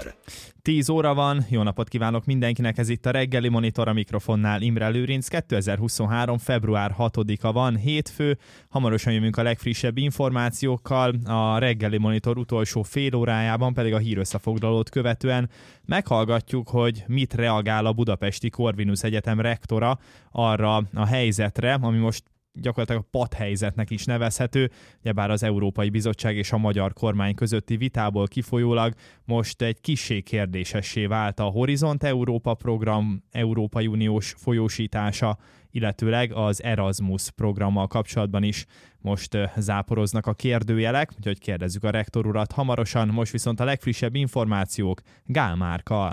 10 óra van, jó napot kívánok mindenkinek, ez itt a reggeli monitor, a mikrofonnál Imre Lőrinc. 2023. február 6-a van, hétfő, hamarosan jövünk a legfrissebb információkkal, a reggeli monitor utolsó fél órájában pedig a hírösszefoglalót követően meghallgatjuk, hogy mit reagál a Budapesti Corvinus Egyetem rektora arra a helyzetre, ami most gyakorlatilag a patthelyzetnek is nevezhető, ugyebár az Európai Bizottság és a magyar kormány közötti vitából kifolyólag most egy kissé kérdésessé vált a Horizont Európa program Európai Uniós folyósítása, illetőleg az Erasmus programmal kapcsolatban is most záporoznak a kérdőjelek, úgyhogy kérdezzük a rektor urat hamarosan, most viszont a legfrissebb információk Gál Márkkal.